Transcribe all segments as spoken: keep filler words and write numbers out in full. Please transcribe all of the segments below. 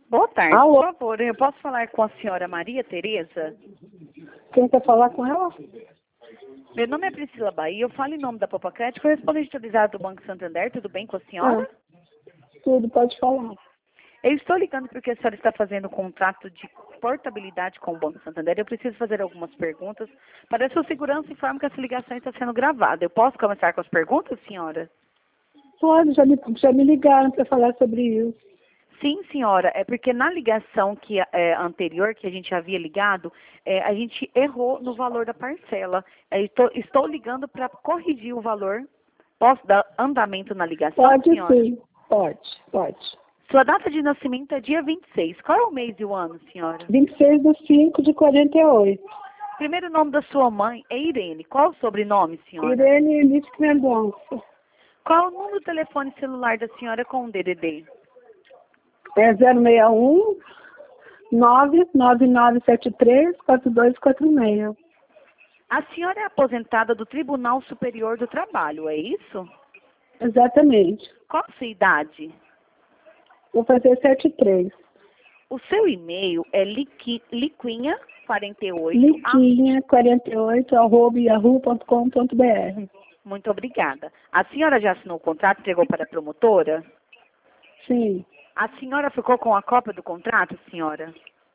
Boa tarde, Alô? por favor, eu posso falar com a senhora Maria Tereza? Quem quer falar com ela? Meu nome é Priscila Bahia, eu falo em nome da Popa Crédito, correspondente autorizado do Banco Santander, tudo bem com a senhora? Ah, tudo, pode falar. Eu estou ligando porque a senhora está fazendo um contrato de portabilidade com o Banco Santander. Eu preciso fazer algumas perguntas. Para a sua segurança, informo que essa ligação está sendo gravada. Eu posso começar com as perguntas, senhora? Pode, já me, já me ligaram para falar sobre isso. Sim, senhora. É porque na ligação que, é, anterior, que a gente havia ligado, é, a gente errou no valor da parcela. É, estou, estou ligando para corrigir o valor. Posso dar andamento na ligação, Pode senhora? sim, pode, pode. Sua data de nascimento é dia vinte e seis. Qual é o mês e o ano, senhora? vinte e seis de cinco de quarenta e oito. Primeiro nome da sua mãe é Irene. Qual o sobrenome, senhora? Irene Elite Mendonça. Qual é o número do telefone celular da senhora com o D D D? É zero seis um, nove nove nove sete três, quatro dois quatro seis. A senhora é aposentada do Tribunal Superior do Trabalho, é isso? Exatamente. Qual a sua idade? Vou fazer setenta e três. O seu e-mail é liqui, liquinha quarenta e oito. Liquinha quarenta e oito, arroba yahoo ponto com ponto br. Muito obrigada. A senhora já assinou o contrato e entregou para a promotora? Sim, A senhora ficou com a cópia do contrato, senhora?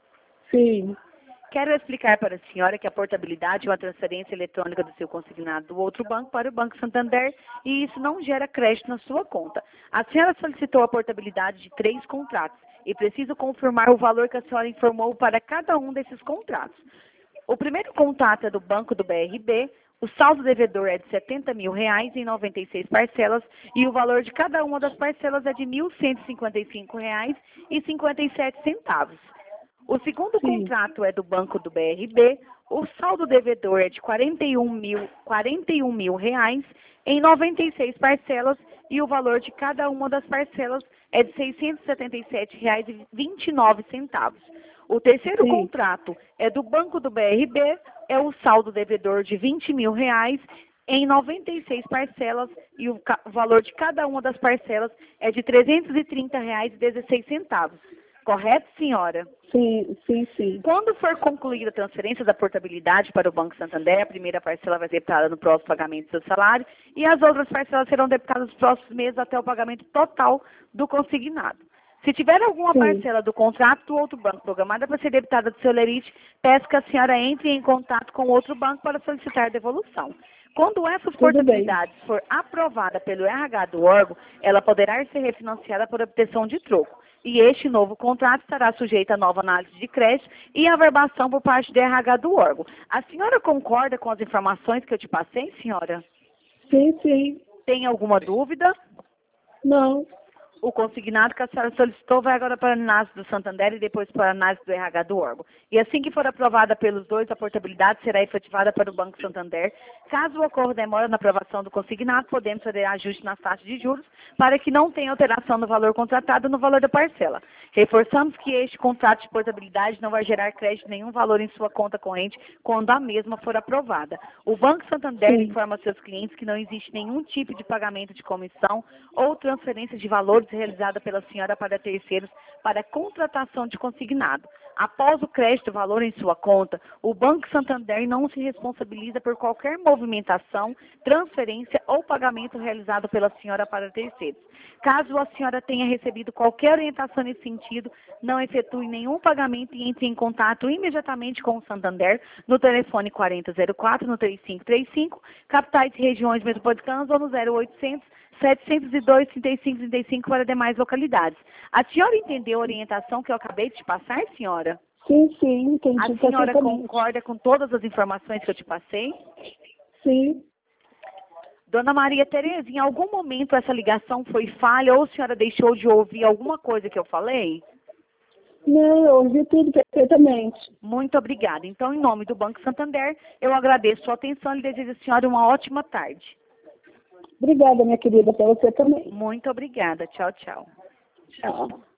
sim. Quero explicar para a senhora que a portabilidade é uma transferência eletrônica do seu consignado do outro banco para o Banco Santander e isso não gera crédito na sua conta. A senhora solicitou a portabilidade de três contratos e preciso confirmar o valor que a senhora informou para cada um desses contratos. O primeiro contrato é do Banco do B R B, o saldo devedor é de setenta mil reais em noventa e seis parcelas e o valor de cada uma das parcelas é de mil cento e cinquenta e cinco reais e cinquenta e sete centavos. O segundo Sim. contrato é do Banco do B R B, o saldo devedor é de quarenta e um mil, quarenta e um mil reais em noventa e seis parcelas e o valor de cada uma das parcelas é de seiscentos e setenta e sete reais e vinte e nove centavos. O terceiro Sim. contrato é do Banco do B R B, é o saldo devedor de vinte mil reais em noventa e seis parcelas e o, ca- o valor de cada uma das parcelas é de trezentos e trinta reais e dezesseis centavos. Correto, senhora? Sim, sim, sim. Quando for concluída a transferência da portabilidade para o Banco Santander, a primeira parcela vai ser debitada no próximo pagamento do seu salário e as outras parcelas serão debitadas nos próximos meses até o pagamento total do consignado. Se tiver alguma Sim. parcela do contrato do outro banco programada para ser debitada do seu lerite, peço que a senhora entre em contato com o outro banco para solicitar devolução. Quando essas Tudo bem. portabilidades for aprovada pelo R H do órgão, ela poderá ser refinanciada por obtenção de troco. E este novo contrato estará sujeito a nova análise de crédito e averbação por parte do R H do órgão. A senhora concorda com as informações que eu te passei, senhora? Sim, sim. Tem alguma dúvida? Não. O consignado que a senhora solicitou vai agora para a análise do Santander e depois para a análise do R H do órgão. E assim que for aprovada pelos dois, a portabilidade será efetivada para o Banco Santander. Caso ocorra demora na aprovação do consignado, podemos fazer ajuste nas taxas de juros para que não tenha alteração no valor contratado no valor da parcela. Reforçamos que este contrato de portabilidade não vai gerar crédito nenhum valor em sua conta corrente quando a mesma for aprovada. O Banco Santander Sim. informa seus clientes que não existe nenhum tipo de pagamento de comissão ou transferência de valores realizada pela senhora para terceiros para contratação de consignado. Após o crédito do valor em sua conta, o Banco Santander não se responsabiliza por qualquer movimentação, transferência ou pagamento realizado pela senhora para terceiros. Caso a senhora tenha recebido qualquer orientação nesse sentido, não efetue nenhum pagamento e entre em contato imediatamente com o Santander no telefone quarenta zero quatro, no três cinco três cinco, capitais e regiões metropolitanas ou no zero oitocentos, setecentos e dois, trinta e cinco trinta e cinco para demais localidades. A senhora entendeu a orientação que eu acabei de te passar, senhora? Sim, sim, entendi A senhora perfeitamente. concorda com todas as informações que eu te passei? Sim. Dona Maria Tereza, em algum momento essa ligação foi falha ou a senhora deixou de ouvir alguma coisa que eu falei? Não, eu ouvi tudo perfeitamente. Muito obrigada. Então, em nome do Banco Santander, eu agradeço a sua atenção e desejo à senhora uma ótima tarde. Obrigada, minha querida, para você também. Muito obrigada. Tchau, tchau. Tchau.